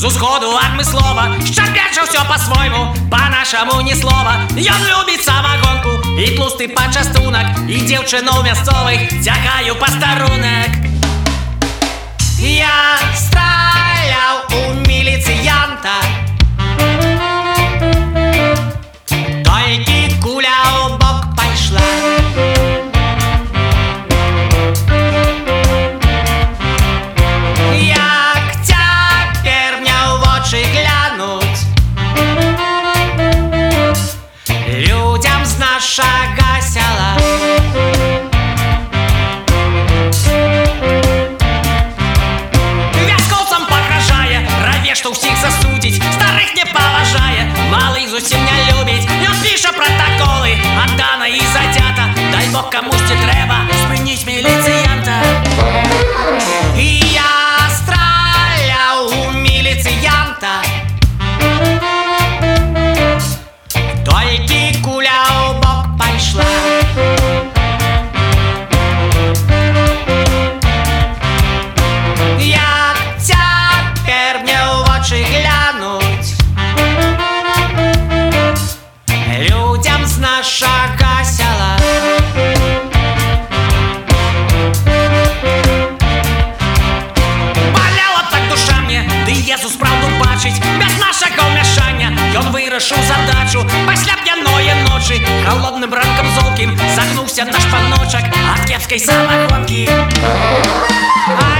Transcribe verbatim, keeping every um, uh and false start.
з усходу адмыслова, щоб перша все по-свойму, по-нашаму ні слова. Ён любіць самагонку і тлусты пачастунак, і дзяўчыноў мясцовых цягаю пастарунак. Я страляў у міліцыянта, толькі куля ў бок пайшла. Як цяпер мне ў вочы глянуць людзям з нашага сяла. Вяскоўцам пагражае, раве, што ўсіх засудзіць, старых не паважае, малых зусім не любіць. Ён піша пратаколы, аддана і зацята, дай Бог камусьці трэба спыніць міліцыянта. І я страляў у міліцыянта, толькі куля ў бок пайшла. Як цяпер мне ў вочы глянуць людзям з нашага сяла. Балела так душа мне, ды Езус праўду бачыць, без нашага ўмяшання ён вырашыў задачу. Пасля п'яное ночы, халодным ранкам золкім, сагнуўся наш паночак ад кепскай самагонкі.